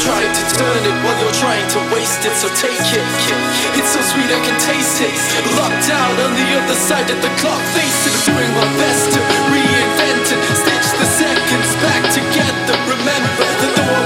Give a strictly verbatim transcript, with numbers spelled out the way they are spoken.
trying to turn it while you're trying to waste it, so take it. It's so sweet I can taste it. Locked out on the other side of the clock, face it. I'm doing my best to reinvent it, stitch the seconds back together. Remember that though I